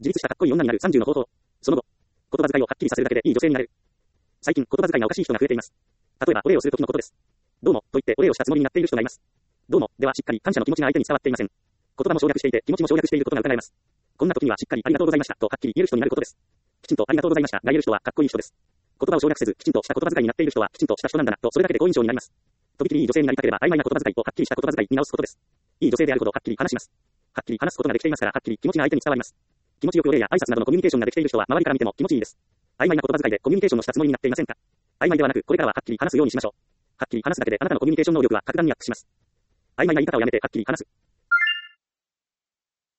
自立したかっこいい女になる30の方法。その後、言葉遣いをはっきりさせるだけでいい女性になる。最近言葉遣いがおかしい人が増えています。例えばお礼をするときのことです。どうも、と言ってお礼をしたつもりになっている人がいます。どうも、ではしっかり感謝の気持ちが相手に伝わっていません。言葉も省略していて気持ちも省略していることが伺えます。こんな時にはしっかりありがとうございましたとはっきり言える人になることです。きちんとありがとうございましたが言える人はかっこいい人です。言葉を省略せずきちんとした言葉遣いになっている人はきちんとした人なんだなとそれだけで好印象になります。とびきりいい女性になりたければ曖昧な言葉遣いをはっきりした言葉遣いに直すことです。いい女性であるほどはっきり話します。はっきり話すことができていますからはっきり気持ちが相手に伝わります。気持ちよくお礼や挨拶などのコミュニケーションができている人は周りから見ても気持ちいいです。曖昧な言葉遣いでコミュニケーションのしたつもりになっていませんか？曖昧ではなくこれからははっきり話すようにしましょう。はっきり話すだけであなたのコミュニケーション能力は格段にアップします。曖昧な言い方をやめてはっきり話す。